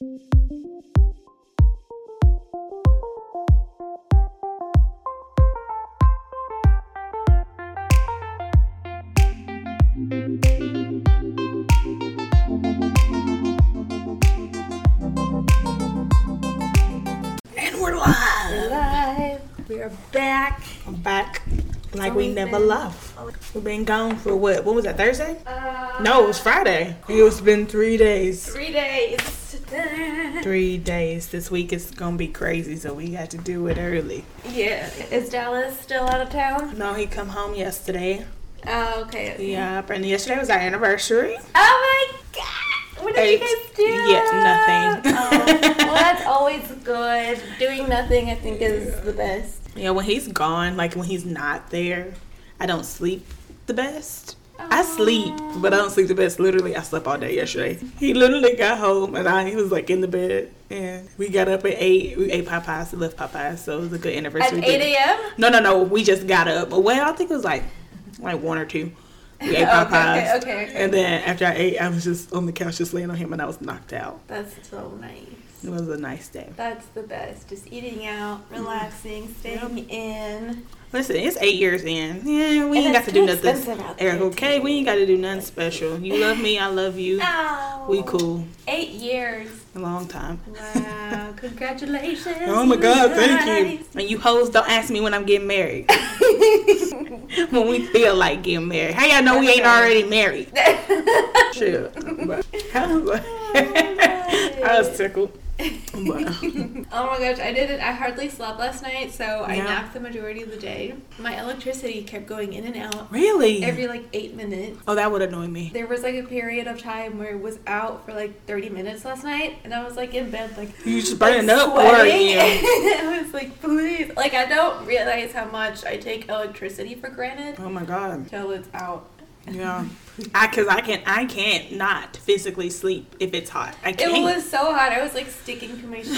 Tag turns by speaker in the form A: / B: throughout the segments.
A: And we're live.
B: We're live. We are back.
A: I'm back like we never left. We've been gone for what? What was that, Thursday? No, it was Friday. It's been 3 days.
B: 3 days.
A: 3 days. This week is going to be crazy, so we got to do it early.
B: Yeah. Is Dallas still out of town?
A: No, he come home yesterday.
B: Oh, okay.
A: Yeah, and yesterday was our anniversary.
B: Oh my god! What did you guys do?
A: Yeah, nothing.
B: Well, that's always good. Doing nothing, I think, is the best.
A: Yeah, when he's gone, like when he's not there, I don't sleep the best. I sleep, but I don't sleep the best. Literally, I slept all day yesterday. He literally got home, and he was like in the bed, and we got up at 8. We ate Popeyes. We left Popeyes, so it was a good anniversary.
B: At 8 a.m.?
A: No. We just got up. Well, I think it was like 1 or 2. We ate Popeyes.
B: Okay.
A: And then after I ate, I was just on the couch just laying on him, and I was knocked out.
B: That's so nice.
A: It was a nice day.
B: That's the best. Just eating out, relaxing, staying in.
A: Listen, it's 8 years in. Yeah, we ain't got to do nothing. Eric, okay? We ain't got to do nothing special. You love me, I love you.
B: Oh,
A: We cool.
B: 8 years.
A: A long time.
B: Wow, congratulations.
A: Oh my God, thank you. And you hoes don't ask me when I'm getting married. When we feel like getting married. How y'all know we ain't already married? Shit. But I was tickled. But,
B: Oh my gosh, I didn't. I hardly slept last night, so I
A: Yeah.
B: napped the majority of the day. My electricity kept going in and out
A: really?
B: every 8 minutes.
A: Oh, that would annoy me.
B: There was a period of time where it was out for 30 minutes last night, and I was in bed
A: You just burning up, or
B: sweating.
A: you?
B: I was like, please. I don't realize how much I take electricity for granted
A: Oh my God.
B: until it's out.
A: Yeah. Because I can't not physically sleep if it's hot. I can't.
B: It was so hot. I was sticking to my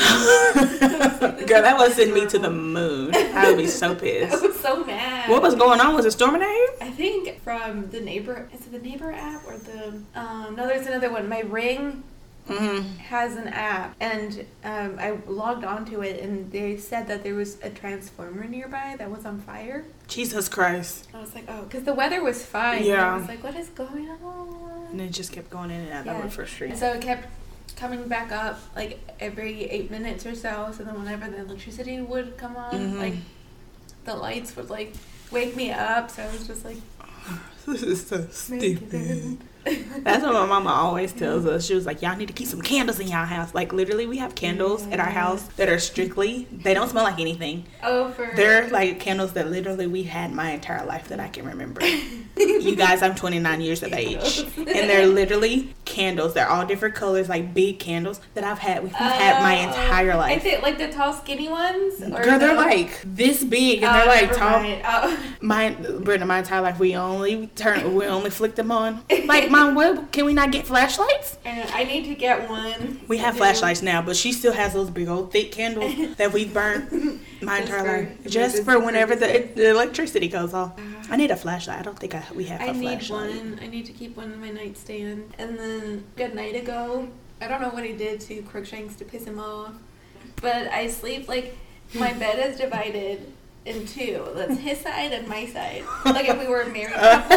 B: sheets.
A: Girl, that would send me to the moon. I would be so
B: I
A: pissed.
B: was so mad.
A: What was going on? Was it storming out?
B: I think from the Neighbor, is it the Neighbor app or the, no, there's another one. My Ring
A: Mm-hmm.
B: has an app, and I logged onto it, and they said that there was a transformer nearby that was on fire.
A: Jesus Christ.
B: I was like, oh, because the weather was fine.
A: Yeah.
B: I was like, what is going on?
A: And it just kept going in and out.
B: Yeah.
A: That was frustrating.
B: And so it kept coming back up every 8 minutes or so. So then whenever the electricity would come on,
A: Mhm.
B: the lights would wake me up. So I was just like,
A: This is so
B: make
A: stupid.
B: it.
A: That's what my mama always tells us. She was like, y'all need to keep some candles in y'all house. Literally, we have candles at our house that are strictly, they don't smell like anything.
B: Oh, for
A: They're candles that literally we had my entire life that I can remember. You guys, I'm 29 years of age. And they're literally candles. They're all different colors, big candles that we've had my entire life.
B: Is it the tall, skinny ones? Or
A: Girl, they're
B: no?
A: this big, and they're
B: never
A: tall.
B: mind. Oh.
A: Brenda, my entire life, we only flick them on. Mom, what? Can we not get flashlights?
B: And I need to get one.
A: We have flashlights now, but she still has those big old thick candles that we've burned my entire life. Just for whenever the electricity goes off. I need a flashlight. I don't think we have a flashlight.
B: I need one. I need to keep one in my nightstand. And then a night ago, I don't know what he did to Crookshanks to piss him off, but I sleep my bed is divided in two. That's his side and my side. If we were a married couple.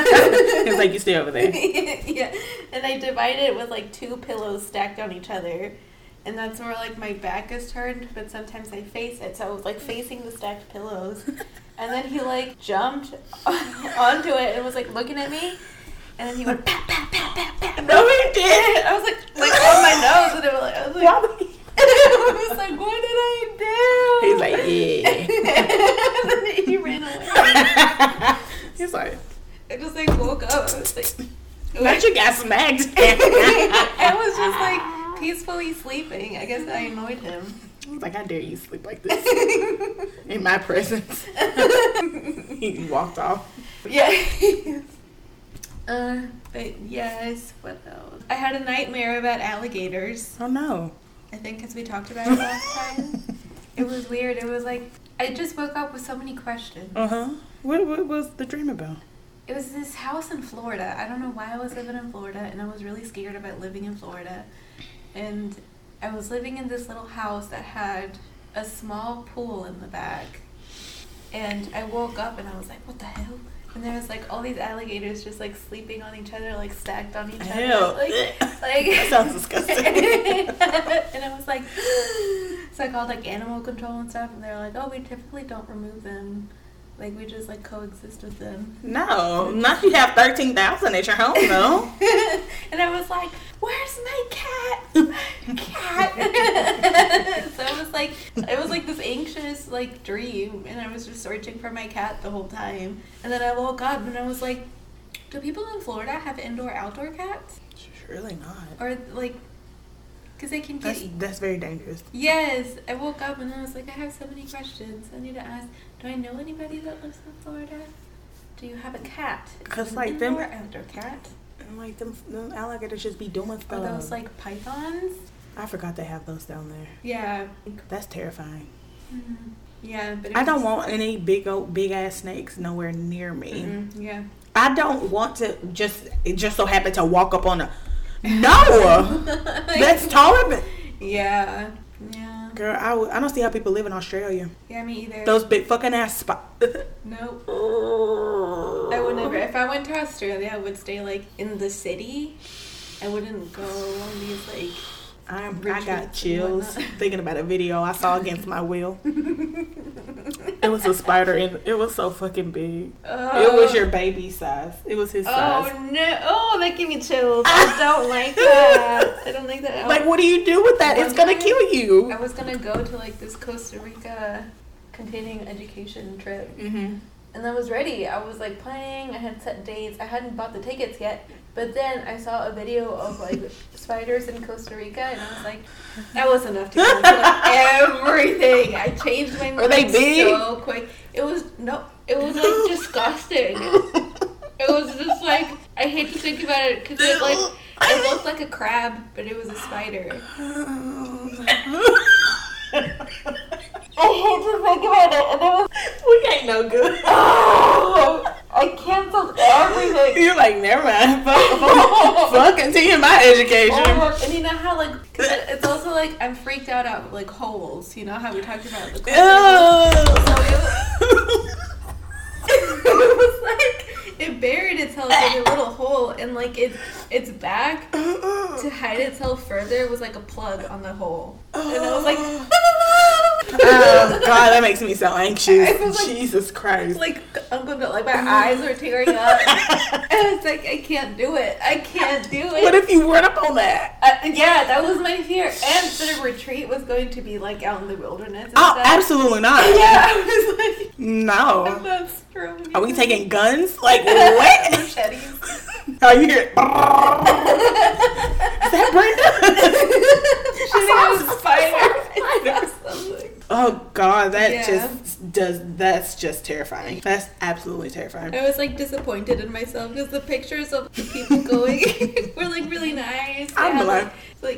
A: It's you stay over there.
B: Yeah. And I divide it with 2 pillows stacked on each other. And that's where my back is turned, but sometimes I face it. So I was facing the stacked pillows. And then he jumped onto it and was looking at me. And then he went pat, pat, pat, pat, pat.
A: No, he did.
B: I was on my nose, and I was
A: Why?
B: I was what did I do?
A: He's yeah.
B: And then he ran away.
A: He's
B: I just woke up. I was
A: not you got smacked.
B: I was just peacefully sleeping. I guess I annoyed him.
A: I was I dare you sleep like this in my presence. He walked off.
B: Yeah. But yes, what else? I had a nightmare about alligators.
A: Oh no.
B: I think because we talked about it last time. It was weird. It was I just woke up with so many questions.
A: What was the dream about?
B: It was this house in Florida. I don't know why I was living in Florida, and I was really scared about living in Florida. And I was living in this little house that had a small pool in the back. And I woke up and I was like, what the hell? And there was like all these alligators just like sleeping on each other, like stacked on each other. Like
A: that sounds disgusting.
B: And I was like, so I called like animal control and stuff, and they were like, oh, we typically don't remove them. Like, we just like coexist with them.
A: No, not you have 13,000 at your home, though.
B: And I was like, where's my cat? So it was like this anxious like dream, and I was just searching for my cat the whole time. And then I woke up and I was like, do people in Florida have indoor-outdoor cats?
A: Surely not.
B: Or like, because they can get...
A: That's very dangerous.
B: Yes. I woke up and I was like, I have so many questions. I need to ask, do I know anybody that lives in Florida? Do you have a cat?
A: Because
B: like them... Indoor-outdoor cat?
A: And like them alligators just be doing stuff.
B: Are those like pythons?
A: I forgot they have those down there.
B: Yeah.
A: That's terrifying.
B: Mm-hmm. Yeah, but
A: I don't want any big ass snakes nowhere near me.
B: Mm-hmm. Yeah.
A: I don't want to just so happen to walk up on a... No! That's taller.
B: Yeah. Yeah.
A: Girl, I don't see how people live in Australia.
B: Yeah, me either.
A: Those big fucking ass spots.
B: Nope. I would never. If I went to Australia, I would stay like in the city. I wouldn't go on these like...
A: I got chills thinking about a video I saw against my will. It was a spider and it was so fucking big. It was your baby size. It was his size.
B: Oh no! Oh, that gave me chills. I don't like that. I don't like that.
A: Like, what do you do with that? It's gonna kill you.
B: I was gonna go to like this Costa Rica containing education trip.
A: Mm-hmm.
B: And I was ready. I was like planning. I had set dates. I hadn't bought the tickets yet. But then I saw a video of like spiders in Costa Rica, and I was like, that was enough to cancel everything. I changed my mind.
A: Are they big?
B: So quick. It was like disgusting. It was just like, I hate to think about it because it looked like a crab, but it was a spider. I hate to think about it, and it was...
A: We ain't no good.
B: Oh, I canceled everything.
A: You're like, never mind. Fuck, continue my education.
B: Oh, and you know how, like, cause it's also like, I'm freaked out at, like, holes. You know how we talked about the it was like, it buried itself in a little hole, and, like, its back, to hide itself further, was like a plug on the hole. And I was like...
A: Oh God, that makes me so anxious.
B: Like,
A: Jesus Christ!
B: Like I'm gonna, like my eyes are tearing up, and it's like I can't do it. I can't do it.
A: What if you run up on that?
B: Yeah, that was my fear. And the retreat was going to be like out in the wilderness. And
A: stuff. Absolutely not.
B: Yeah, I was like,
A: no.
B: I'm not strong.
A: Are we taking guns? Like what?
B: Machetes.
A: Oh, you hear it? Is that Brenda?
B: Shooting a spider.
A: Oh God, that's just terrifying. That's absolutely terrifying.
B: I was like disappointed in myself because the pictures of the people going were like really nice.
A: I'm like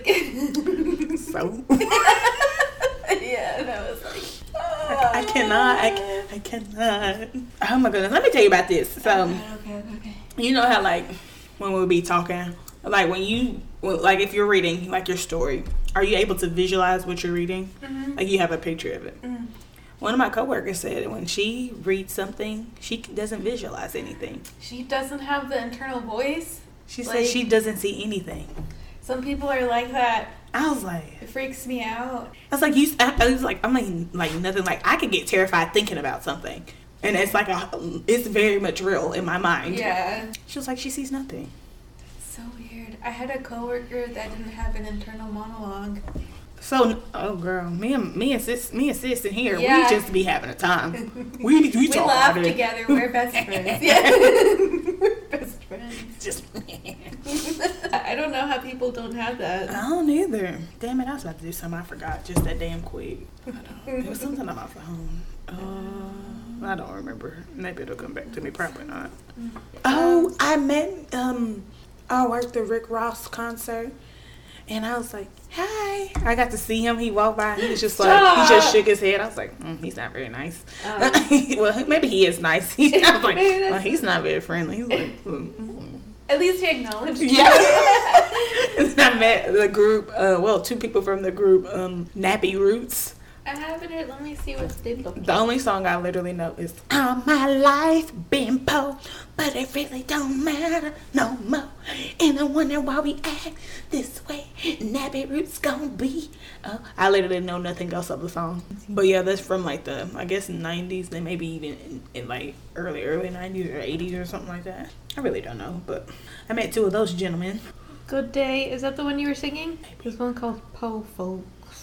B: so. Yeah, and I was like,
A: I cannot. Oh my goodness, let me tell you about this. So,
B: okay.
A: You know how like when we'll be talking, like like if you're reading like your story, are you able to visualize what you're reading? Mm-hmm. Like you have a picture of it. Mm-hmm. One of my coworkers said when she reads something, she doesn't visualize anything.
B: She doesn't have the internal voice.
A: She said she doesn't see anything.
B: Some people are like that.
A: I was like,
B: it freaks me out.
A: I was like, I mean, like nothing. Like I could get terrified thinking about something, and it's like it's very much real in my mind.
B: Yeah.
A: She was like, she sees nothing.
B: So weird. I had a coworker that didn't have an internal monologue.
A: So, oh girl, me and sis in here, we just be having a time. We
B: laugh together. We're best friends. Yeah, we're best friends.
A: Just.
B: I don't know how people don't have that.
A: I don't either. Damn it, I was about to do something I forgot just that damn quick. There was something on my phone. I don't remember. Maybe it'll come back to me. Probably not. Oh, I met I worked the Rick Ross concert. And I was like, hi. I got to see him. He walked by and he was just like, he just shook his head. I was like, he's not very nice. Well, maybe he is nice. I was like, well, he's not very friendly. He's like,
B: At least he acknowledged
A: Yeah. I met the group, two people from the group, Nappy Roots.
B: I haven't heard. Let me see what's Dimple.
A: The only song I literally know is All My Life Been Po, but it really don't matter no more. And I wonder why we act this way. Nappy Roots gonna be. I literally know nothing else of the song. But yeah, that's from like the, I guess, 90s. Then maybe even in like early 90s or 80s or something like that. I really don't know, but I met two of those gentlemen.
B: Good Day. Is that the one you were singing? There's one called Po Folks.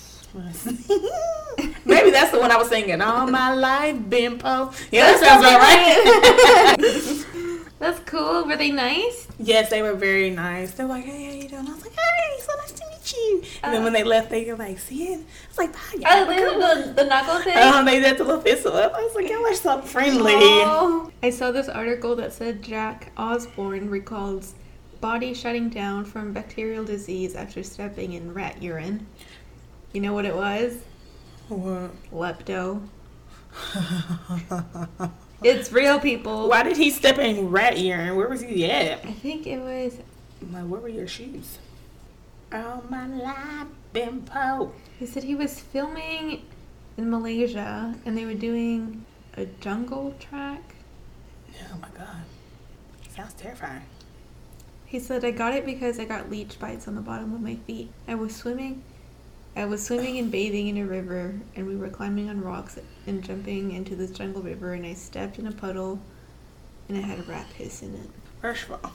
A: Maybe that's the one I was singing. All my life been Po. Yeah, that sounds about right.
B: That's cool. Were they nice?
A: Yes, they were very nice. They were like, hey, how you doing? I was like, hey, so nice to meet you. And then when they left, they were like, see it? I was like, bye.
B: Oh, they did the knuckle thing?
A: They did the little fist up. I was like, y'all are so friendly.
B: Oh. I saw this article that said Jack Osborne recalls body shutting down from bacterial disease after stepping in rat urine. You know what it was?
A: What?
B: Lepto. It's real, people.
A: Why did he step in rat urine? Where was he at?
B: I think it was...
A: Like, where were your shoes? All my life been Po.
B: He said he was filming in Malaysia and they were doing a jungle track.
A: Oh my God. Sounds terrifying.
B: He said, I got it because I got leech bites on the bottom of my feet. I was swimming and bathing in a river, and we were climbing on rocks and jumping into this jungle river, and I stepped in a puddle, and it had a rat piss in it.
A: First of all,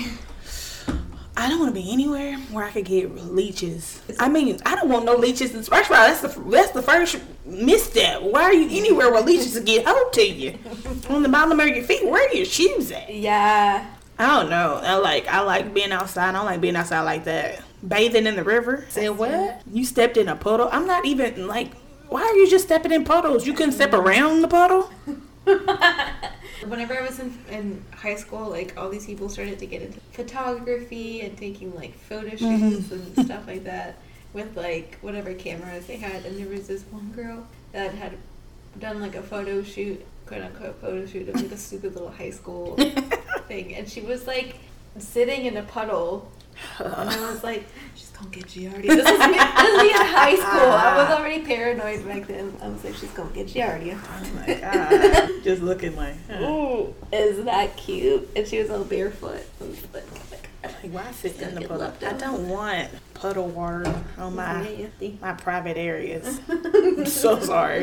A: I don't want to be anywhere where I could get leeches. I mean, I don't want no leeches. First of all, that's the first misstep. Why are you anywhere where leeches can get hold to you? On the bottom of your feet, where are your shoes at?
B: Yeah.
A: I don't know. I like being outside. I don't like being outside like that. Bathing in the river. Said what? You stepped in a puddle? I'm not even like, why are you just stepping in puddles? You couldn't step around the puddle?
B: Whenever I was in high school, like all these people started to get into photography and taking like photo shoots and stuff like that with like whatever cameras they had. And there was this one girl that had done like a photo shoot, quote unquote photo shoot of like a stupid little high school thing. And she was like sitting in a puddle. And I was like, she's gonna get Giardi. This was me in high school. I was already paranoid back then. I was like, she's gonna get Giardi.
A: Oh my God. Just looking like,
B: ooh, is that cute? And she was all barefoot. I was like
A: why sit in the puddle? I don't want puddle water on my private areas. I'm so sorry.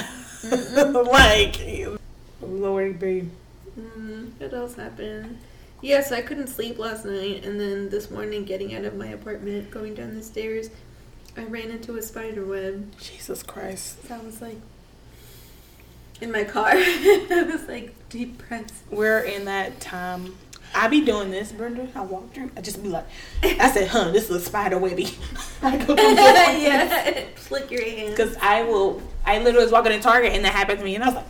A: Like, Lord be.
B: What else happened? Yes, I couldn't sleep last night, and then this morning, getting out of my apartment, going down the stairs, I ran into a spider web.
A: Jesus Christ.
B: So I was like, in my car, I was like, depressed.
A: We're in that time. I be doing this, Brenda. I walk through, I just be like, I said, this is a spider webby. I go through
B: yeah, flick your hand.
A: Because I literally was walking in Target, and that happened to me, and I was like,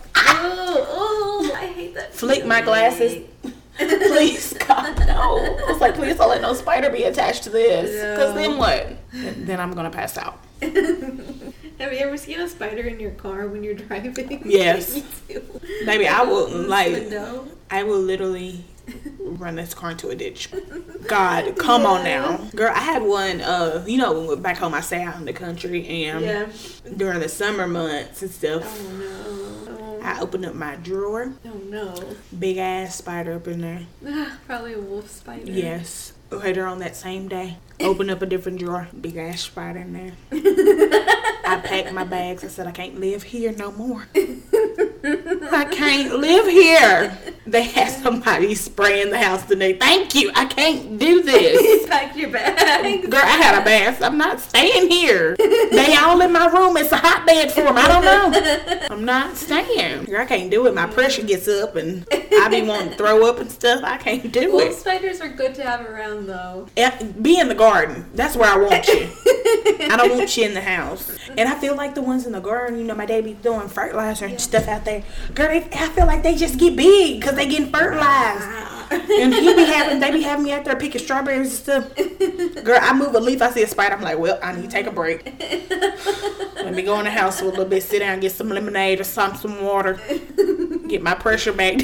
B: oh, I hate that.
A: Flick my glasses. Please, God, no. I was like, please don't let no spider be attached to this. Because then what? Then I'm going to pass out.
B: Have you ever seen a spider in your car when you're driving?
A: Yes.
B: Me too.
A: Maybe I will, I will literally run this car into a ditch. God, come on now. Girl, I had one, when back home I stay out in the country, and during the summer months and stuff.
B: Oh, no.
A: I opened up my drawer.
B: Oh no.
A: Big ass spider up in there.
B: Probably a wolf spider.
A: Yes. Later on that same day, opened up a different drawer. Big ass spider in there. I packed my bags. I said, I can't live here no more. I can't live here. They had somebody spraying the house today. Thank you. I can't do this.
B: You packed your bags.
A: Girl, I had a bath. I'm not staying here. They all in my room. It's a hotbed for them. I don't know. I'm not staying. Girl, I can't do it. My pressure gets up and I be wanting to throw up and stuff. I can't do
B: Wolf
A: it.
B: Spiders are good to have around though.
A: Be in the garden. That's where I want you. I don't want you in the house. And I feel like the ones in the garden, my dad be throwing fertilizer and stuff out there. Girl, I feel like they just get big because they getting fertilized. And they be having me out there picking strawberries and stuff. Girl, I move a leaf, I see a spider, I'm like, well, I need to take a break. Let me go in the house for a little bit, sit down, get some lemonade or some water. Get my pressure back down.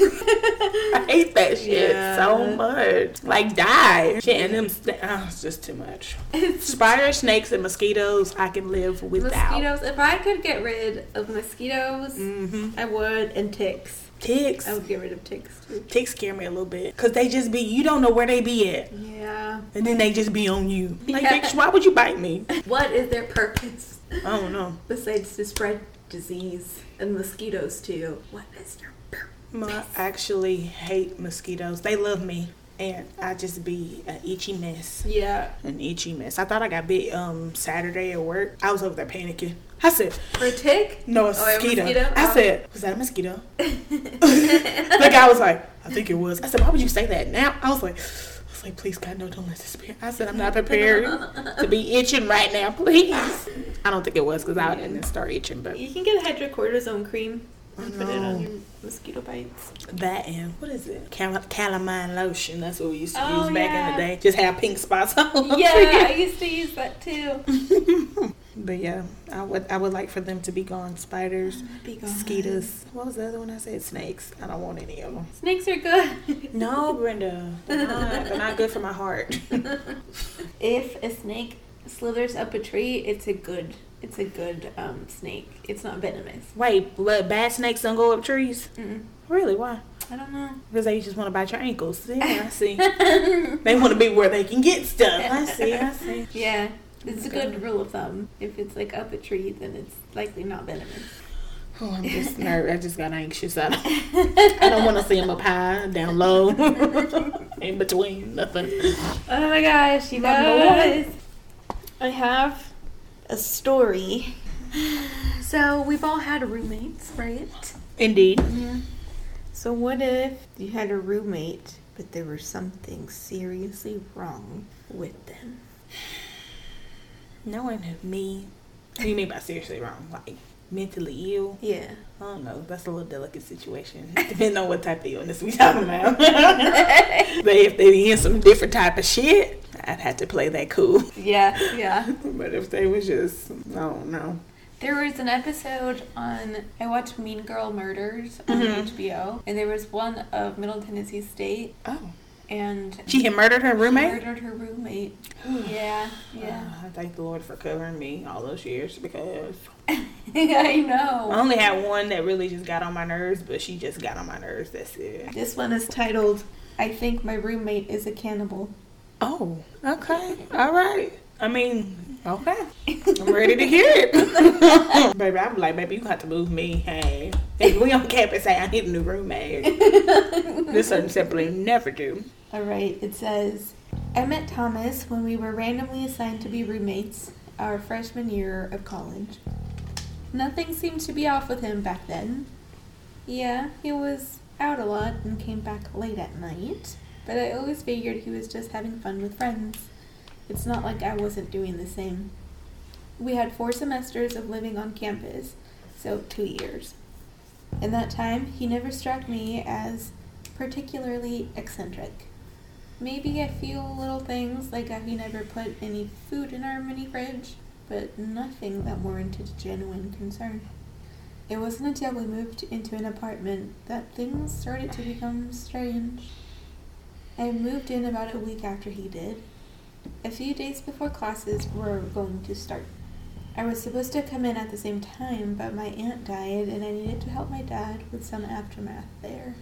A: I hate that shit so much. Like, die. Shit, and them, it's just too much. Spiders, snakes, and mosquitoes, I can live without.
B: Mosquitoes. If I could get rid of mosquitoes, I would. And ticks.
A: Ticks.
B: I would get rid of ticks, too.
A: Ticks scare me a little bit. Because they just be, you don't know where they be at.
B: Yeah.
A: And then they just be on you. Like, bitch, why would you bite me?
B: What is their purpose?
A: I don't know.
B: Besides to spread disease and mosquitoes too. What is their purpose?
A: I actually hate mosquitoes. They love me. And I just be an itchy mess.
B: Yeah.
A: An itchy mess. I thought I got bit Saturday at work. I was over there panicking. I said,
B: for a tick?
A: No, a mosquito.
B: Mosquito?
A: I said, was that a mosquito? The guy was like, I think it was. I said, why would you say that now? I was like, please, God, no, don't let this be. I said, I'm not prepared to be itching right now, please. I don't think it was because I didn't start itching. But
B: you can get hydrocortisone cream and put it on your mosquito bites.
A: That and, what is it? Calamine lotion. That's what we used to use back in the day. Just have pink spots on.
B: Yeah, I used to use that too.
A: But yeah, I would like for them to be gone. Spiders, mosquitoes. What was the other one I said? Snakes. I don't want any of them.
B: Snakes are good.
A: No, Brenda. They're not good for my heart.
B: If a snake slithers up a tree, it's a good snake. It's not venomous.
A: Wait, bad snakes don't go up trees?
B: Mm-mm.
A: Really? Why?
B: I don't know.
A: Because they just want to bite your ankles. Yeah, I see. They want to be where they can get stuff. I see.
B: Yeah. It's a good rule of thumb. If it's like up a tree, then it's likely not venomous.
A: Oh, I'm just nervous. I just got anxious. I don't want to see them up high, down low, in between, nothing.
B: Oh my gosh, you guys. I have a story. So we've all had roommates, right?
A: Indeed.
B: Yeah. So what if you had a roommate, but there was something seriously wrong with them?
A: Knowing me, what do you mean by seriously wrong? Like mentally ill?
B: Yeah.
A: I don't know. That's a little delicate situation. Depending on what type of illness we talking about. But if they in some different type of shit, I'd have to play that cool.
B: Yeah.
A: But if they was just, I don't know.
B: There was an episode I watched Mean Girl Murders on HBO, and there was one of Middle Tennessee State.
A: Oh.
B: And
A: she had murdered her roommate?
B: Murdered her roommate. Yeah.
A: I thank the Lord for covering me all those years because
B: I know.
A: I only had one that really just got on my nerves, but she just got on my nerves. That's it.
B: This one is titled, I Think My Roommate is a Cannibal.
A: Oh, okay. All right. I mean, okay. I'm ready to hear it. Baby, I'm like, baby, you have to move me. Hey. If we on campus say I need a new roommate. This certain simply never do.
B: All right, it says, I met Thomas when we were randomly assigned to be roommates our freshman year of college. Nothing seemed to be off with him back then. Yeah, he was out a lot and came back late at night, but I always figured he was just having fun with friends. It's not like I wasn't doing the same. We had 4 semesters of living on campus, so 2 years. In that time, he never struck me as particularly eccentric. Maybe a few little things, like he never put any food in our mini fridge, but nothing that warranted genuine concern. It wasn't until we moved into an apartment that things started to become strange. I moved in about a week after he did, a few days before classes were going to start. I was supposed to come in at the same time, but my aunt died and I needed to help my dad with some aftermath there.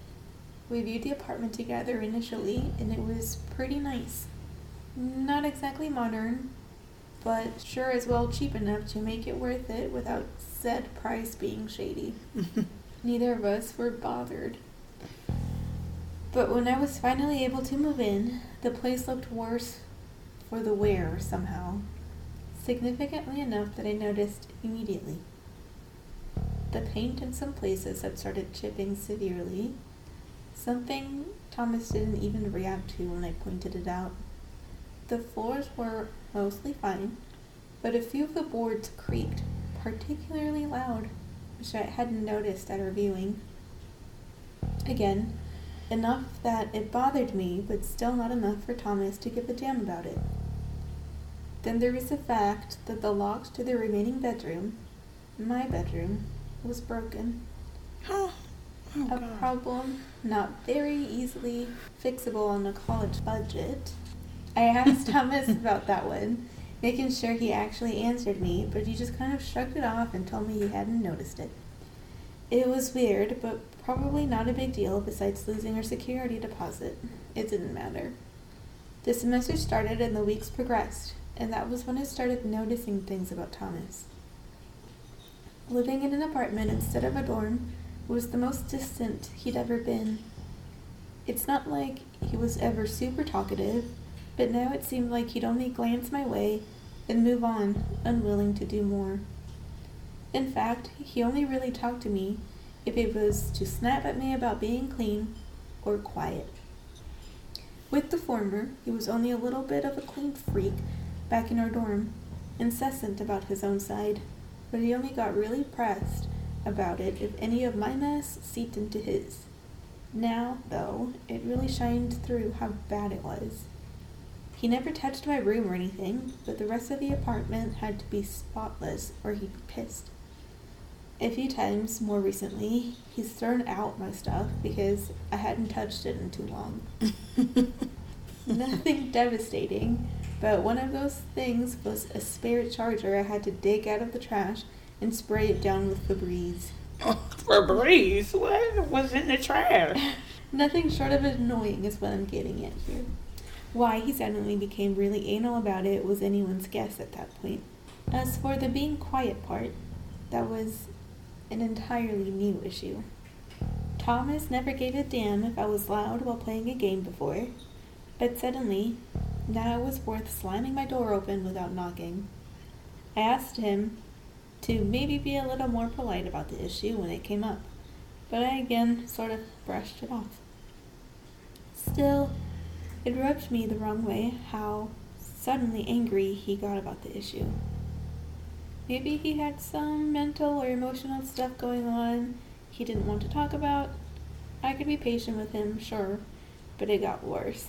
B: We viewed the apartment together initially, and it was pretty nice. Not exactly modern, but sure as well cheap enough to make it worth it without said price being shady. Neither of us were bothered. But when I was finally able to move in, the place looked worse for the wear somehow. Significantly enough that I noticed immediately. The paint in some places had started chipping severely. Something Thomas didn't even react to when I pointed it out. The floors were mostly fine, but a few of the boards creaked particularly loud, which I hadn't noticed at our viewing. Again, enough that it bothered me, but still not enough for Thomas to give a damn about it. Then there was the fact that the lock to the remaining bedroom, my bedroom, was broken.
A: Huh?
B: A problem not very easily fixable on a college budget. I asked Thomas about that one, making sure he actually answered me, but he just kind of shrugged it off and told me he hadn't noticed it. It was weird, but probably not a big deal besides losing our security deposit. It didn't matter. The semester started and the weeks progressed, and that was when I started noticing things about Thomas. Living in an apartment instead of a dorm was the most distant he'd ever been. It's not like he was ever super talkative, but now it seemed like he'd only glance my way and move on, unwilling to do more. In fact, he only really talked to me if it was to snap at me about being clean or quiet. With the former, he was only a little bit of a clean freak back in our dorm, incessant about his own side, but he only got really pressed about it if any of my mess seeped into his. Now, though, it really shined through how bad it was. He never touched my room or anything, but the rest of the apartment had to be spotless or he'd be pissed. A few times, more recently, he's thrown out my stuff because I hadn't touched it in too long. Nothing devastating, but one of those things was a spare charger I had to dig out of the trash and spray it down with Febreze.
A: Febreze? What was in the trash?
B: Nothing short of annoying is what I'm getting at here. Why he suddenly became really anal about it was anyone's guess at that point. As for the being quiet part, that was an entirely new issue. Thomas never gave a damn if I was loud while playing a game before, but suddenly, now it was worth slamming my door open without knocking. I asked him to maybe be a little more polite about the issue when it came up, but I again sort of brushed it off. Still, it rubbed me the wrong way how suddenly angry he got about the issue. Maybe he had some mental or emotional stuff going on he didn't want to talk about. I could be patient with him, sure, but it got worse.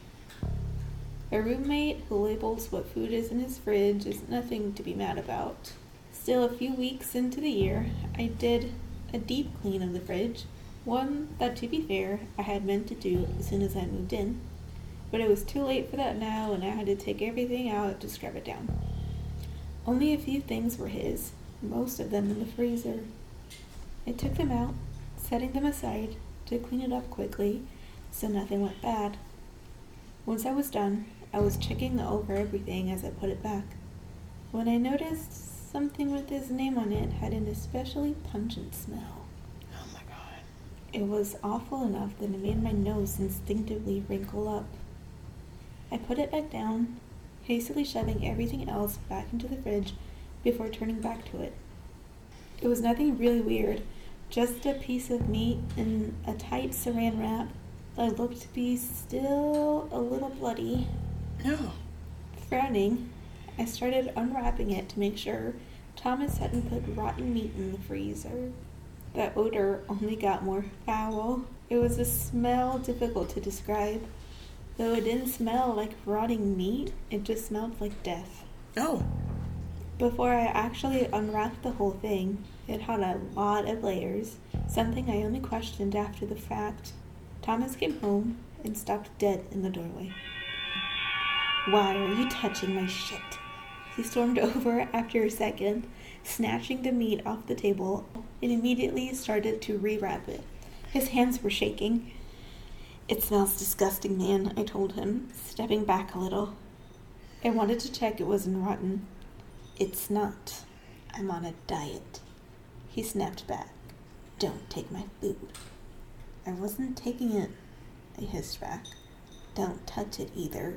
B: A roommate who labels what food is in his fridge is nothing to be mad about. Still, a few weeks into the year, I did a deep clean of the fridge, one that, to be fair, I had meant to do as soon as I moved in, but it was too late for that now and I had to take everything out to scrub it down. Only a few things were his, most of them in the freezer. I took them out, setting them aside to clean it up quickly so nothing went bad. Once I was done, I was checking over everything as I put it back, when I noticed something with his name on it had an especially pungent smell.
A: Oh my god.
B: It was awful enough that it made my nose instinctively wrinkle up. I put it back down, hastily shoving everything else back into the fridge before turning back to it. It was nothing really weird, just a piece of meat in a tight saran wrap that looked to be still a little bloody.
A: No.
B: Frowning, I started unwrapping it to make sure Thomas hadn't put rotten meat in the freezer. The odor only got more foul. It was a smell difficult to describe. Though it didn't smell like rotting meat, it just smelled like death.
A: Oh.
B: Before I actually unwrapped the whole thing, it had a lot of layers, something I only questioned after the fact. Thomas came home and stopped dead in the doorway. "Why are you touching my shit?" He stormed over after a second, snatching the meat off the table, and immediately started to rewrap it. His hands were shaking. "It smells disgusting, man," I told him, stepping back a little. I wanted to check it wasn't rotten. "It's not. I'm on a diet." He snapped back. "Don't take my food." "I wasn't taking it," I hissed back. "Don't touch it either."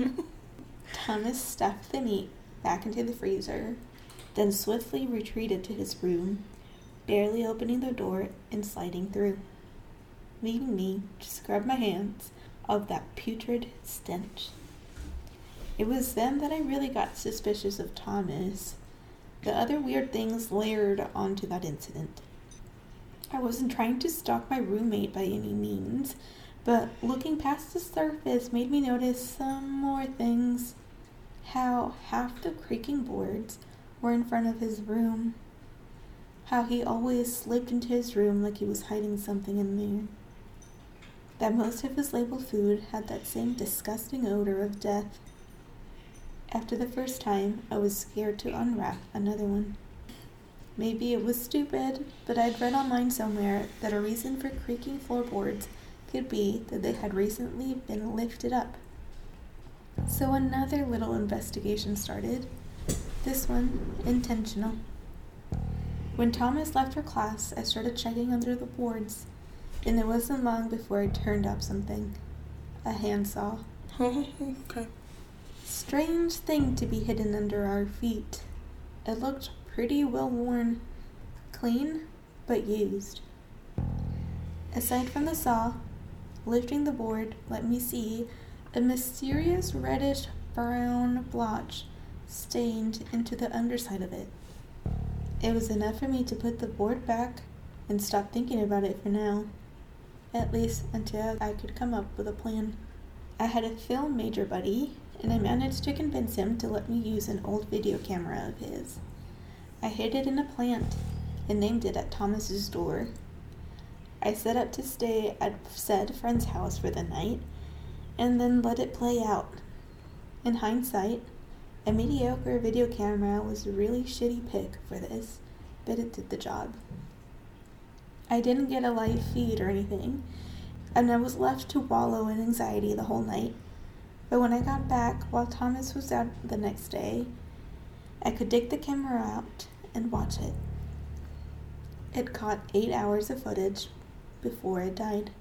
B: Thomas stuffed the meat back into the freezer, then swiftly retreated to his room, barely opening the door and sliding through, leaving me to scrub my hands of that putrid stench. It was then that I really got suspicious of Thomas. The other weird things layered onto that incident. I wasn't trying to stalk my roommate by any means, but looking past the surface made me notice some more things. How half the creaking boards were in front of his room. how he always slipped into his room like he was hiding something in there. That most of his labeled food had that same disgusting odor of death. After the first time, I was scared to unwrap another one. Maybe it was stupid, but I'd read online somewhere that a reason for creaking floorboards could be that they had recently been lifted up. So another little investigation started. This one, intentional. When Thomas left for class, I started checking under the boards, and it wasn't long before I turned up something. A handsaw.
A: Okay.
B: Strange thing to be hidden under our feet. It looked pretty well worn. Clean, but used. Aside from the saw, lifting the board let me see a mysterious reddish brown blotch stained into the underside of it. It was enough for me to put the board back and stop thinking about it for now. At least until I could come up with a plan. I had a film major buddy, and I managed to convince him to let me use an old video camera of his. I hid it in a plant and named it at Thomas's door. I set up to stay at said friend's house for the night and then let it play out. In hindsight, a mediocre video camera was a really shitty pick for this, but it did the job. I didn't get a live feed or anything, and I was left to wallow in anxiety the whole night. But when I got back, while Thomas was out the next day, I could dig the camera out and watch it. It caught 8 hours of footage before it died.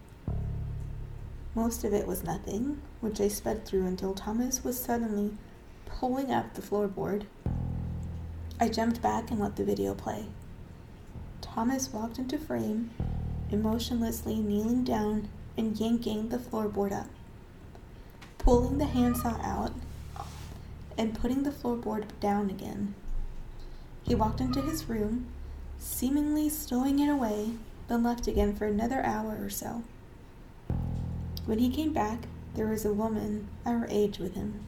B: Most of it was nothing, which I sped through until Thomas was suddenly pulling up the floorboard. I jumped back and let the video play. Thomas walked into frame, emotionlessly kneeling down and yanking the floorboard up, pulling the handsaw out, and putting the floorboard down again. He walked into his room, seemingly stowing it away, then left again for another hour or so. When he came back, there was a woman our age with him.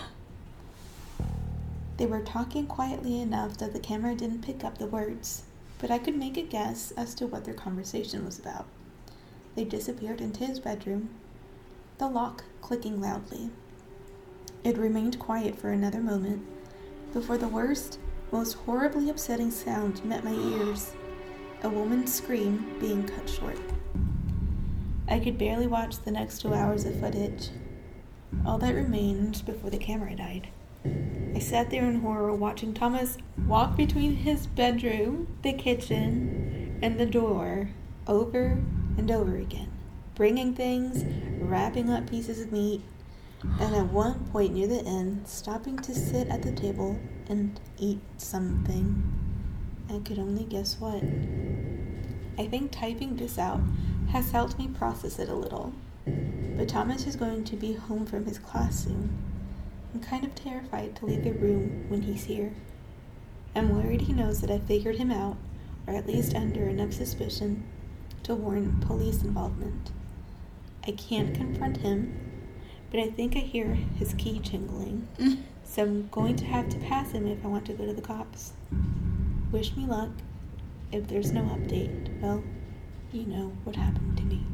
B: They were talking quietly enough that the camera didn't pick up the words, but I could make a guess as to what their conversation was about. They disappeared into his bedroom, the lock clicking loudly. It remained quiet for another moment before the worst, most horribly upsetting sound met my ears, a woman's scream being cut short. I could barely watch the next 2 hours of footage, all that remained before the camera died. I sat there in horror watching Thomas walk between his bedroom, the kitchen, and the door over and over again, bringing things, wrapping up pieces of meat, and at one point near the end, stopping to sit at the table and eat something. I could only guess what. I think typing this out has helped me process it a little, but Thomas is going to be home from his class soon. I'm kind of terrified to leave the room when he's here. I'm worried he knows that I figured him out, or at least under enough suspicion to warrant police involvement. I can't confront him, but I think I hear his key jingling, so I'm going to have to pass him if I want to go to the cops. Wish me luck. If there's no update, well, you know what happened to me.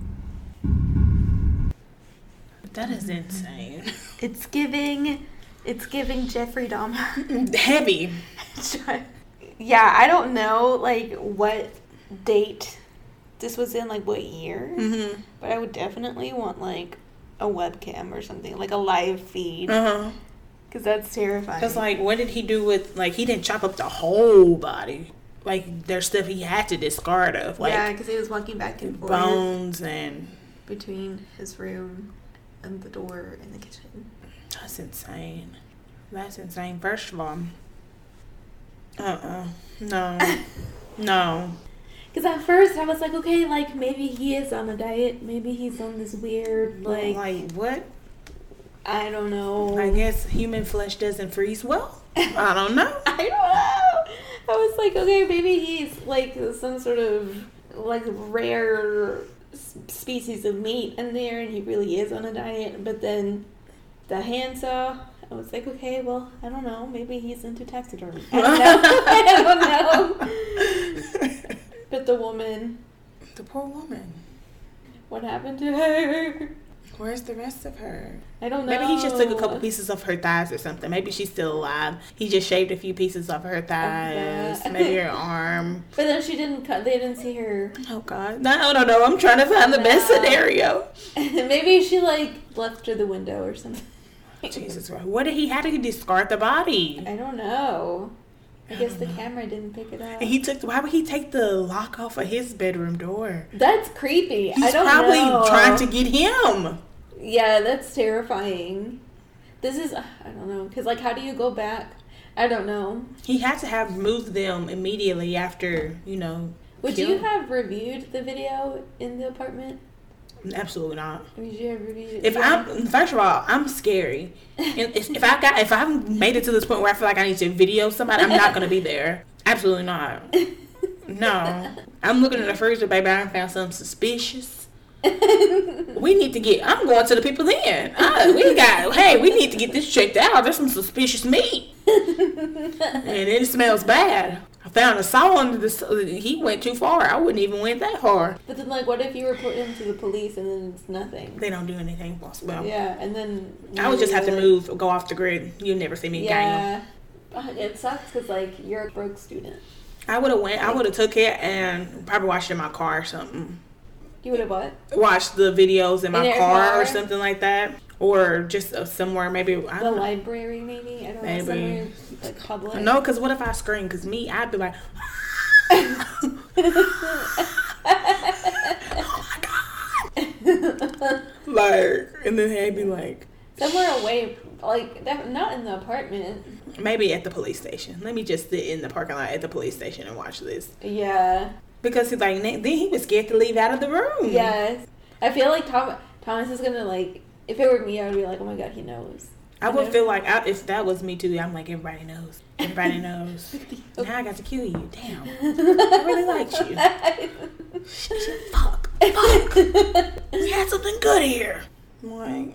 A: That is insane.
B: It's giving Jeffrey Dahmer.
A: Heavy.
B: Yeah, I don't know, like, what date this was in, like, what year.
A: Mm-hmm.
B: But I would definitely want, like, a webcam or something, like a live feed.
A: Uh-huh.
B: Because that's terrifying.
A: Because, like, what did he do with, like, he didn't chop up the whole body. Like, there's stuff he had to discard of. Like,
B: yeah, because he was walking back and forth.
A: Bones and...
B: between his room and the door in the kitchen.
A: That's insane. That's insane. First of all, no. No.
B: Because at first I was like, okay, like, maybe he is on a diet. Maybe he's on this weird, like...
A: Like, what?
B: I don't know.
A: I guess human flesh doesn't freeze well. I don't know.
B: I don't know. I was like, okay, maybe he's, like, some sort of, like, rare species of meat in there, and he really is on a diet. But then the handsaw, I was like, okay, well, I don't know. Maybe he's into taxidermy. I don't know. But the woman.
A: The poor woman.
B: What happened to her?
A: Where's the rest of her?
B: I don't know.
A: Maybe he just took a couple pieces of her thighs or something. Maybe she's still alive. He just shaved a few pieces of her thighs. Maybe her arm.
B: But then she didn't cut. They didn't see her.
A: Oh, God. No. I'm trying to find the best scenario.
B: Maybe she, left through the window or something.
A: Jesus Christ. How did he discard the body?
B: I don't know. I guess the camera didn't pick it up.
A: And why would he take the lock off of his bedroom door?
B: That's creepy.
A: He's probably trying to get him.
B: Yeah, that's terrifying. This is, I don't know. Because, how do you go back? I don't know.
A: He had to have moved them immediately after,
B: Would you have reviewed the video in the apartment?
A: Absolutely not.
B: Would you have reviewed
A: it? First of all, I'm scary. And if I've made it to this point where I feel like I need to video somebody, I'm not going to be there. Absolutely not. No. I'm looking at the freezer, baby. I found something suspicious. We need to I'm going to the people then. We need to get this checked out. There's some suspicious meat. And it smells bad. I found a saw under he went too far. I wouldn't even went that far.
B: But then, what if you report him to the police and then it's nothing?
A: They don't do anything. Well,
B: yeah, and then...
A: I would just have to go off the grid. You'll never see me again.
B: Yeah. It sucks because, you're a broke student.
A: I would have took it and probably watched it in my car or something.
B: You would have what?
A: Watched the videos in my car or something like that. Or just somewhere, maybe, I don't know.
B: Library, maybe? I don't know, somewhere, public.
A: No, because what if I scream? Because I'd be like, oh my God. And then they'd be like.
B: Somewhere away, not in the apartment.
A: Maybe at the police station. Let me just sit in the parking lot at the police station and watch this.
B: Yeah.
A: Because then he was scared to leave out of the room.
B: Yes. I feel like Thomas is going to, if it were me, I would be like, oh my God, he knows.
A: I would feel like, if that was me too, I'm like, everybody knows. Everybody knows. Now I got to kill you. Damn. I really liked you. Fuck. We had something good here. And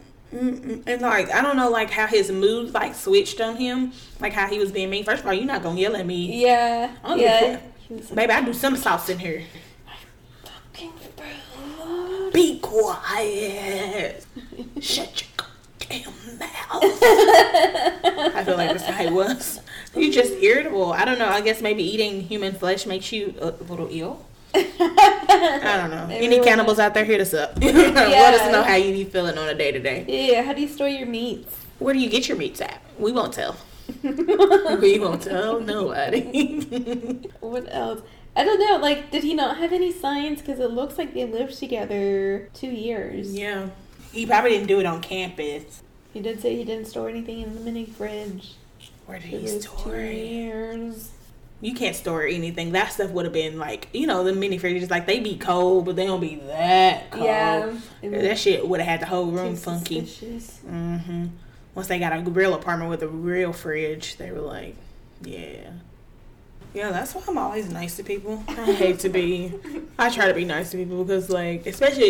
A: I don't know, how his mood, switched on him. How he was being mean. First of all, you're not going to yell at me.
B: Yeah.
A: Baby, I do somersaults in here.
B: Fucking rude.
A: Be quiet. Shut your goddamn mouth. I feel like that's how he was. You're just irritable. I don't know. I guess maybe eating human flesh makes you a little ill. I don't know. Any cannibals out there, hit us up. Let us know how you be feeling on a day-to-day.
B: Yeah, how do you store your meats?
A: Where do you get your meats at? We won't tell. We won't tell nobody.
B: What else? I don't know. Did he not have any signs? Because it looks like they lived together 2 years.
A: Yeah. He probably didn't do it on campus.
B: He did say he didn't store anything in the mini fridge.
A: Where did he store it?
B: 2 years.
A: You can't store anything. That stuff would have been the mini fridges, they be cold, but they don't be that cold.
B: Yeah.
A: That shit would have had the whole room funky.
B: Suspicious.
A: Mm-hmm. Once they got a real apartment with a real fridge, they were like, yeah. Yeah, that's why I'm always nice to people. I try to be nice to people because, especially,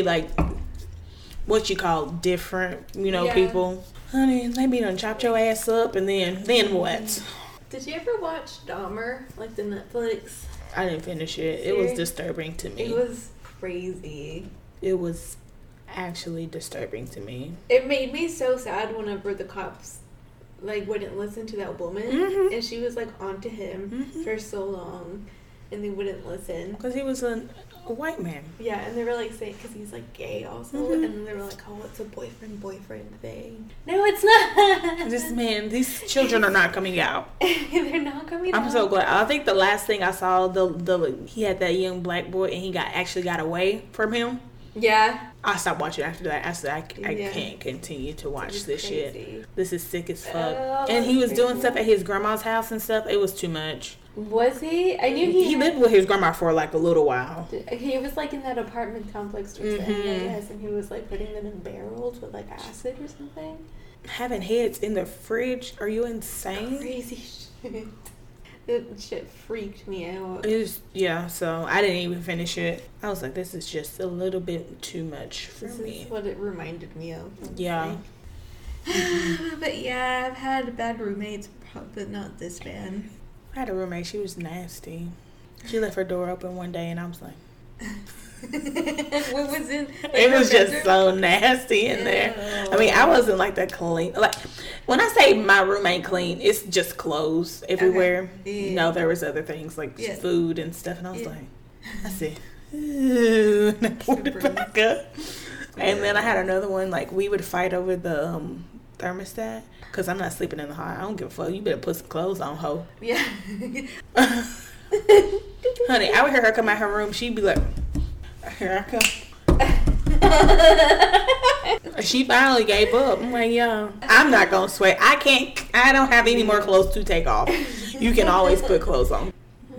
A: what you call different, people. Honey, they be done chopped your ass up, and then what?
B: Did you ever watch Dahmer, the Netflix?
A: I didn't finish it. It was disturbing to me.
B: It was crazy.
A: It was actually disturbing to me.
B: It made me so sad whenever the cops wouldn't listen to that woman, and she was onto him for so long, and they wouldn't listen
A: because he was a white man.
B: Yeah, and they were saying because he's gay also, and then they were oh, it's a boyfriend thing. No, it's not.
A: These children are not coming out.
B: They're not coming out.
A: I'm so glad. I think the last thing I saw, he had that young black boy, and he actually got away from him.
B: Yeah.
A: I stopped watching after that. I said, I can't continue to watch this shit. This is sick as fuck. And he was doing stuff at his grandma's house and stuff. It was too much.
B: Was he? I knew
A: he lived with his grandma for a little while.
B: He was in that apartment complex or something, I guess, and he was putting them in barrels with acid or something.
A: Having heads in the fridge? Are you insane?
B: Crazy shit. That shit freaked me out.
A: So I didn't even finish it. I was like, this is just a little bit too much for me.
B: This is what it reminded me of.
A: Yeah.
B: But yeah, I've had bad roommates, but not this bad.
A: I had a roommate. She was nasty. She left her door open one day, and I was like,
B: what was in?
A: It was just so nasty in there. I mean, I wasn't like that clean. Like when I say my roommate clean, it's just clothes everywhere.
B: Okay. Yeah.
A: No, there was other things like
B: Yeah.
A: food and stuff, and I was like, I said, ooh, and I pulled it back up. And then I had another one. Like we would fight over the thermostat because I'm not sleeping in the hall. I don't give a fuck. You better put some clothes on, ho.
B: Yeah.
A: Honey, I would hear her come out her room. She'd be like, here I come. She finally gave up. I'm like, yo, I'm not gonna sweat. I don't have any more clothes to take off. You can always put clothes on.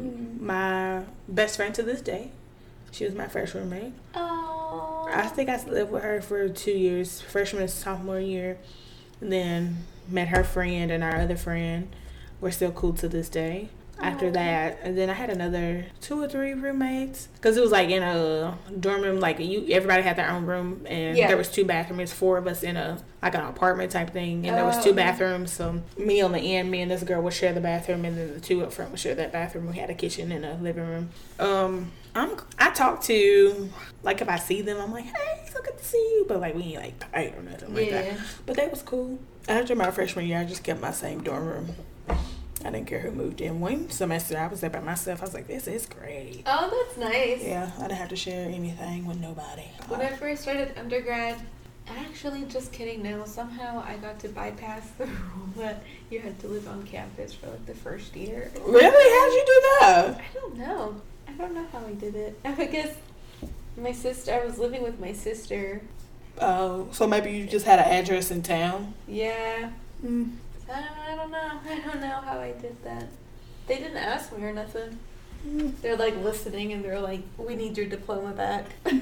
A: My best friend to this day, she was my first roommate.
B: Oh.
A: I think I lived with her for 2 years, freshman and sophomore year. And then met her friend and our other friend. We're still cool to this day. After that, and then I had another 2 or 3 roommates because it was like in a dorm room, like everybody had their own room, and there was 2 bathrooms, 4 of us in a like an apartment type thing, and there was 2 bathrooms. So me on the end, me and this girl would share the bathroom, and then the 2 up front would share that bathroom. We had a kitchen and a living room. I talk to, like, if I see them, I'm like, hey, so good to see you, but like we ain't like tight or nothing like that. But that was cool. After my freshman year, I just kept my same dorm room. I didn't care who moved in. One semester, I was there by myself. I was like, this is great.
B: Oh, that's nice.
A: Yeah, I didn't have to share anything with nobody.
B: When I first started undergrad, actually, just kidding now, somehow I got to bypass the rule that you had to live on campus for like the first year.
A: Really? How'd you do that?
B: I don't know. I don't know how I did it. I guess I was living with my sister.
A: Oh, so maybe you just had an address in town?
B: Yeah. I don't know. I don't know how I did that. They didn't ask me or nothing. They're like listening and they're like, we need your diploma back.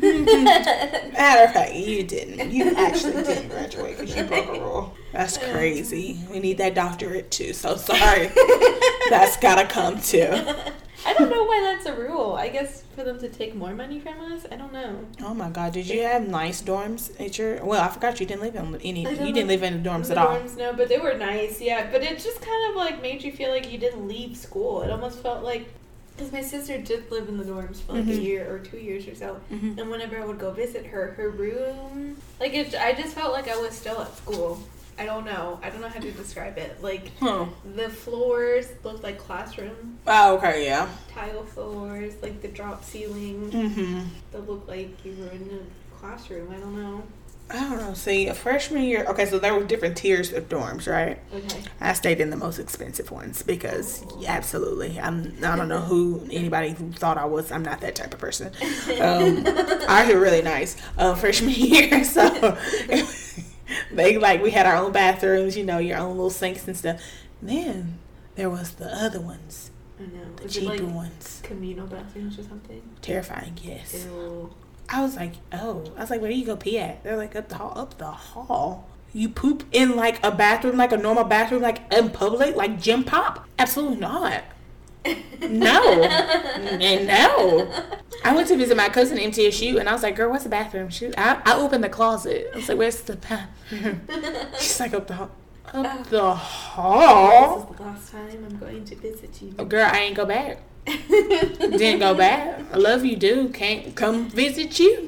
A: Matter of fact, you didn't. You actually didn't graduate because you broke a rule. That's crazy. We need that doctorate too. So sorry. That's gotta come too.
B: I don't know why that's a rule. I guess for them to take more money from us. I don't know.
A: Oh my God! Did you have nice dorms at your? Well, I forgot you didn't live in any. You didn't live in the dorms at all.
B: Dorms, no, but they were nice. Yeah, but it just kind of like made you feel like you didn't leave school. It almost felt like because my sister did live in the dorms for like a year or 2 years or so, and whenever I would go visit her, her room, like I just felt like I was still at school. I don't know how to describe it. Like, the floors looked like classroom.
A: Oh, okay, yeah.
B: Tile floors, like the drop ceiling. That looked like you were in a classroom. I don't know.
A: I don't know. See, a freshman year. Okay, so there were different tiers of dorms, right?
B: Okay. I
A: stayed in the most expensive ones because, absolutely, I don't know anybody who thought I was. I'm not that type of person. Ours were really nice freshman year, so. We had our own bathrooms, your own little sinks and stuff. Then there was the other ones.
B: I know.
A: The cheaper ones.
B: Communal bathrooms or something?
A: Terrifying, yes.
B: Ew.
A: I was like, where do you go pee at? They're like, up the hall. You poop in like a bathroom, like a normal bathroom, like in public, like gym pop? Absolutely not. No. And no. I went to visit my cousin at MTSU and I was like, girl, what's the bathroom? I opened the closet. I was like, where's the bathroom? She's like, up the hall. Up the hall?
B: This is the last time I'm going to visit you.
A: Oh, girl, I ain't go back. Didn't go back. I love you, dude. Can't come visit you.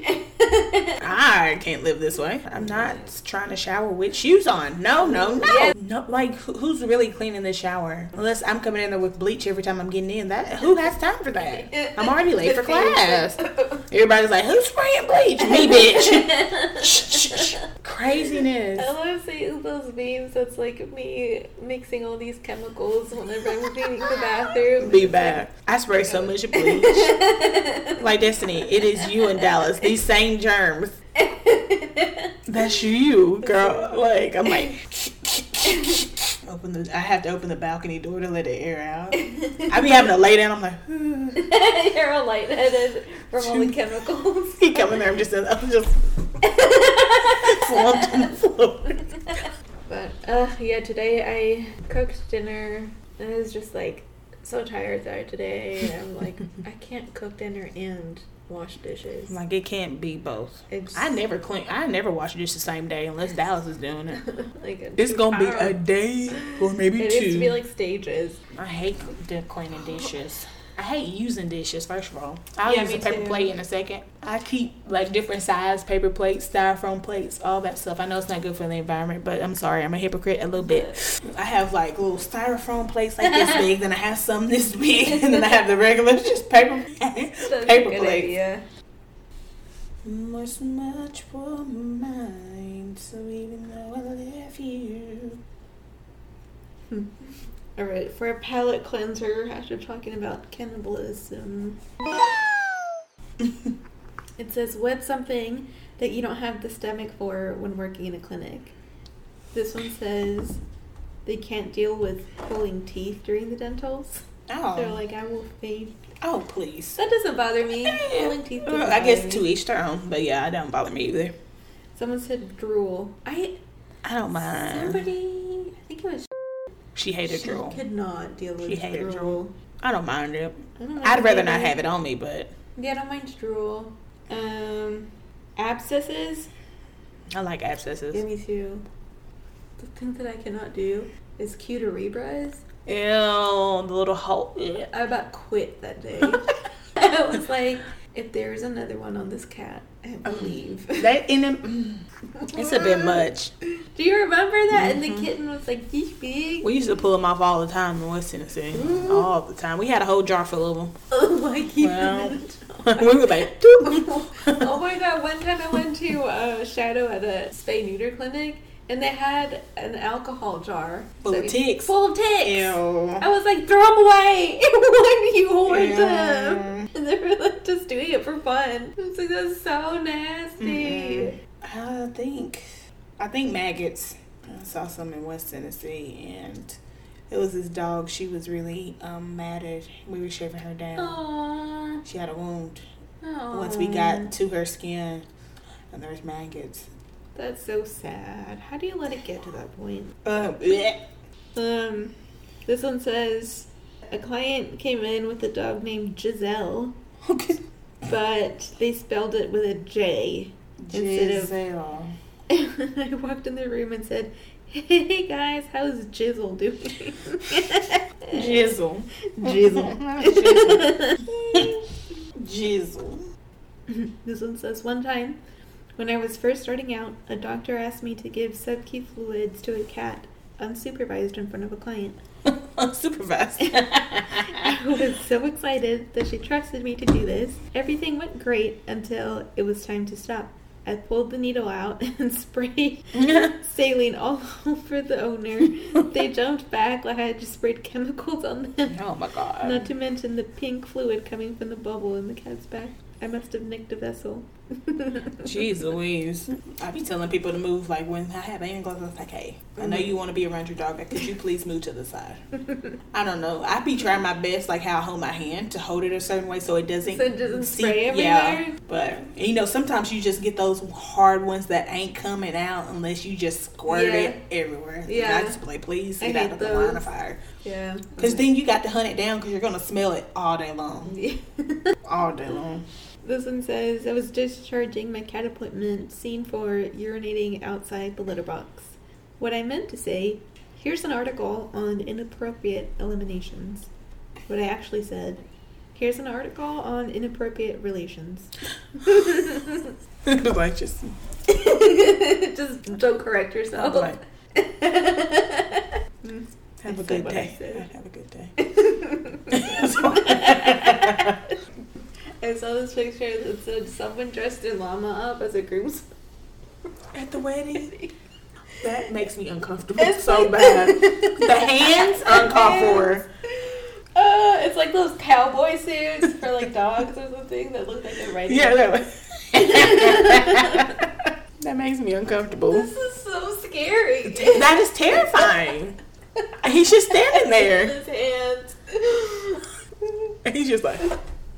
A: I can't live this way. I'm not trying to shower with shoes on. No.
B: Yeah.
A: No, like who's really cleaning the shower? Unless I'm coming in there with bleach every time I'm getting in. Who has time for that? I'm already late for class. Everybody's like, who's spraying bleach? Me, bitch. Craziness.
B: I love seeing those memes that's like me mixing all these chemicals whenever I'm cleaning the bathroom.
A: Be bad. I spray so much bleach. Like Destiny, it is you in Dallas. These same germs. That's you, girl. Like, I'm like, I have to open the balcony door to let the air out. I be having to lay down. I'm like,
B: you're all lightheaded from all the chemicals.
A: He coming there. I'm just slumped on the floor.
B: But yeah, today I cooked dinner. And I was just like so tired today. I'm like, I can't cook dinner and wash dishes.
A: Like, it can't be both.
B: It's-
A: I never wash dishes the same day unless Dallas is doing it.
B: Like
A: It's gonna be a day or maybe
B: it
A: two.
B: needs to be like stages.
A: I hate cleaning dishes. I hate using dishes, first of all. I'll use a paper plate in a second. I keep, like, different size paper plates, styrofoam plates, all that stuff. I know it's not good for the environment, but I'm sorry. I'm a hypocrite a little bit. I have, like, little styrofoam plates like this big, then I have some this big, and then I have the regular, just paper plates.
B: Idea.
A: Much for mine, so even though I left you.
B: Alright, for a palate cleanser, after talking about cannibalism, it says, what's something that you don't have the stomach for when working in a clinic? This one says they can't deal with pulling teeth during the dentals.
A: Oh.
B: They're like, I will fade.
A: Oh, please.
B: That doesn't bother me. Pulling teeth doesn't
A: I guess
B: bother
A: to
B: me.
A: each their own, but yeah, it don't bother me either.
B: Someone said drool.
A: I don't mind.
B: Somebody, I think it was
A: She hated drool.
B: could not deal with
A: She hated
B: drool.
A: drool. I don't mind it.
B: I don't know
A: I'd rather not
B: maybe-
A: have it on me, but
B: Yeah, I don't mind drool. Abscesses.
A: I like abscesses.
B: Yeah, me too. The thing that I cannot do is cuterebras.
A: Ew, the little hole. Yeah.
B: I about quit that day. I was like, if there's another one on this cat, I have to leave.
A: That in them, it's a bit much.
B: Do you remember that? And the kitten was like this big.
A: We used to pull them off all the time in West Tennessee. All the time. We had a whole jar full of them.
B: Oh my god.
A: Well, we were like, doop.
B: Oh my god, one time I went to Shadow at a spay neuter clinic and they had an alcohol jar
A: Full of ticks.
B: Full of ticks.
A: Ew.
B: I was like, throw them away. Why do you hoard
A: Ew.
B: them? And they were like just doing it for fun. I was like, that's so nasty.
A: I think maggots. I saw some in West Tennessee, and it was this dog. She was really mad at. We were shaving her down.
B: Aww.
A: She had a wound.
B: Aww.
A: Once we got to her skin, and there's maggots.
B: That's so sad. How do you let it get to that point?
A: Bleh.
B: This one says a client came in with a dog named Giselle,
A: Okay.
B: but they spelled it with a J instead of.
A: Giselle.
B: I walked in the room and said, "Hey guys, how's Jizzle doing?"
A: Jizzle.
B: Jizzle.
A: Jizzle.
B: This one says, one time, when I was first starting out, a doctor asked me to give sub-Q fluids to a cat, unsupervised in front of a client.
A: Unsupervised.
B: I was so excited that she trusted me to do this. Everything went great until it was time to stop. I pulled the needle out and sprayed saline all over the owner. They jumped back like I had just sprayed chemicals on them.
A: Oh my god.
B: Not to mention the pink fluid coming from the bubble in the cat's back. I must have nicked a vessel.
A: Jeez Louise. I be telling people to move, like when I have angles, I was like, hey, I know you want to be around your dog, but could you please move to the side? I don't know. I be trying my best, like how I hold my hand, to hold it a certain way so it doesn't
B: spray everywhere?
A: Yeah, but you know, sometimes you just get those hard ones that ain't coming out unless you just squirt it everywhere.
B: Yeah.
A: And I just be like, please
B: I
A: get out
B: hate
A: of the
B: those.
A: line of fire.
B: Yeah.
A: Because then you got to hunt it down because you're going to smell it all day long. All day long.
B: This one says, I was discharging my cat appointment, seen for urinating outside the litter box. What I meant to say, here's an article on inappropriate eliminations. What I actually said, here's an article on inappropriate relations.
A: Like just
B: don't correct yourself.
A: Like, have a good
B: what
A: day.
B: I said.
A: Have a good day.
B: I saw this picture that said someone dressed a llama up as a groom's
A: At the wedding. That makes me uncomfortable
B: It's
A: so
B: like-
A: bad. The hands uncalled for.
B: It's like those cowboy suits for like dogs or something that look like they're riding.
A: Yeah, that makes me uncomfortable.
B: This is so scary.
A: That is terrifying. He's just standing there.
B: His hands.
A: And he's just like,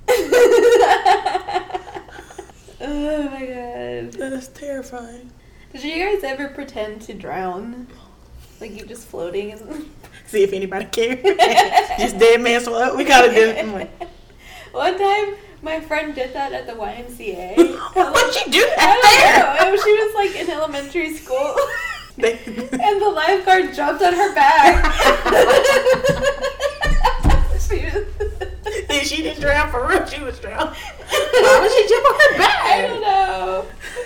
B: Oh my god.
A: that is terrifying.
B: Did you guys ever pretend to drown? Like you just floating and
A: See if anybody cares. Just dead man's float. We gotta do it. I'm like,
B: one time My friend did that at the YMCA.
A: What'd she do
B: I
A: that?
B: don't know. She was like in elementary school.
A: There?
B: And the lifeguard jumped on her back.
A: She didn't drown for real. She was drowned. Why would she jump on her back?
B: I don't know.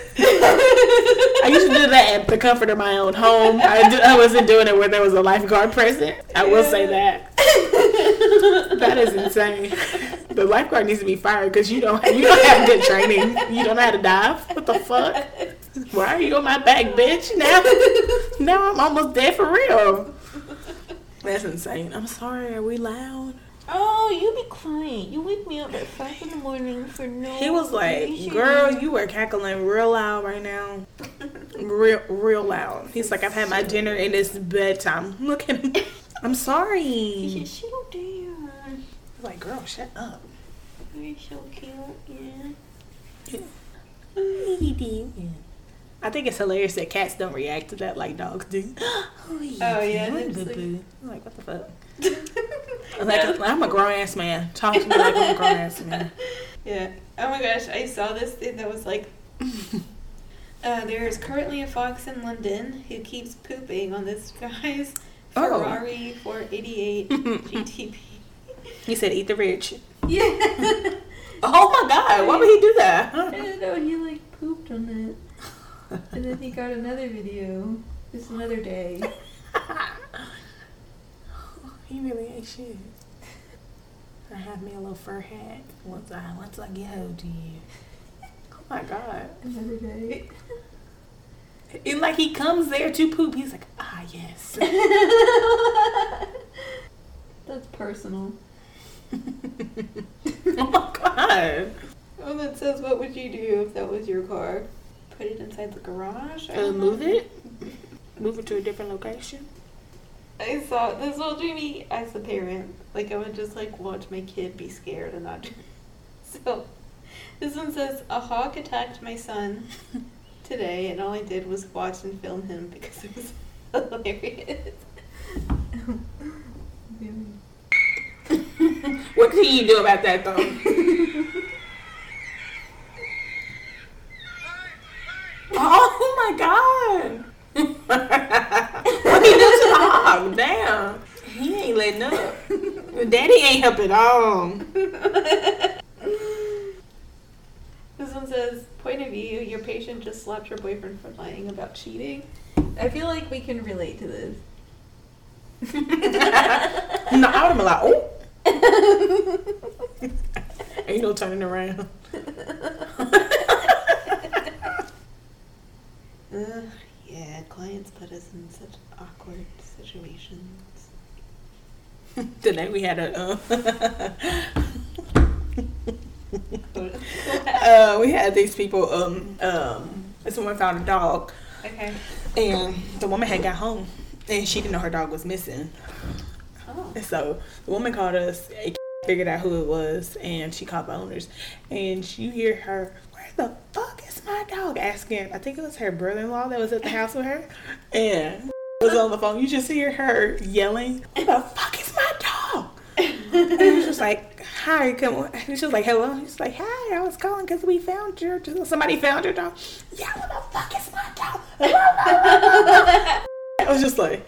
A: I used to do that at the comfort of my own home. I wasn't doing it where there was a lifeguard present. I will say that. That is insane. The lifeguard needs to be fired because you don't have good training. You don't know how to dive. What the fuck? Why are you on my back, bitch? Now I'm almost dead for real. That's insane. I'm sorry. Are we loud?
B: Oh, you be quiet. You wake me up at 5 in the morning for no
A: He was like,
B: reason.
A: girl, you were cackling real loud right now. Real loud. He's like, I've had my dinner and it's bedtime. Look at him. I'm sorry.
B: She don't dare.
A: I'm like, girl, shut up.
B: You're so cute,
A: Yeah. I think it's hilarious that cats don't react to that like dogs do. Oh,
B: yeah,
A: doing,
B: they're just
A: boo-boo? I'm like, what the fuck? I'm a grown ass man. Talk to me like I'm a grown ass man.
B: Yeah. Oh my gosh, I saw this thing that was like, there is currently a fox in London who keeps pooping on this guy's Ferrari 488 GTP.
A: He said, eat the rich.
B: Yeah.
A: Oh my god, why would he do that?
B: I don't know, he like pooped on it. And then he got another video. Just another day.
A: He really ain't shit. I have me a little fur hat once I get hold to you. Oh my god.
B: Another day.
A: And like he comes there to poop, he's like, yes.
B: That's personal.
A: Oh my god.
B: Oh, that says, what would you do if that was your car? Put it inside the garage?
A: Move it? Move it to a different location?
B: I saw, this will do me as a parent. Like, I would just, like, watch my kid be scared and not... So, this one says, a hawk attacked my son today, and all I did was watch and film him because it was hilarious.
A: What can you do about that, though? Oh my god! What he do to the hog? Damn. He ain't letting up. Daddy ain't helping at all.
B: This one says, point of view, your patient just slapped your boyfriend for lying about cheating. I feel like we can relate to this.
A: No, I would have been like, oh. Ain't no turning around.
B: Yeah, clients put us in such awkward situations.
A: Today we had we had these people, someone found a dog.
B: Okay.
A: And the woman had got home and she didn't know her dog was missing.
B: Oh.
A: And so the woman called us, figured out who it was, and she called the owners. And you hear her, where the fuck is my dog? Asking, I think it was her brother-in-law that was at the house with her. And was on the phone. You just hear her yelling, where the fuck is my dog? And he was just like, hi, come on. And she was like, hello. He's like, hi, I was calling because we found your, somebody found your dog. Yeah, where the fuck is my dog? I was just like,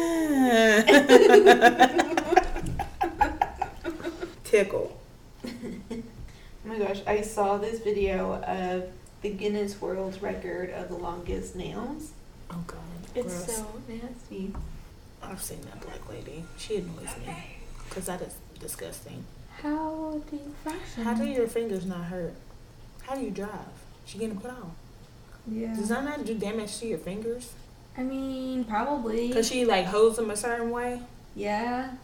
A: tickle.
B: Oh my gosh, I saw this video of the Guinness World Record of the longest nails.
A: Oh god,
B: It's
A: gross.
B: so nasty.
A: I've seen that black lady. She annoys me because that is disgusting.
B: How do you function?
A: How do your fingers not hurt? How do you drive? She getting put on.
B: Yeah.
A: Does that not do damage to your fingers?
B: I mean, probably.
A: Cause she like holds them a certain way.
B: Yeah.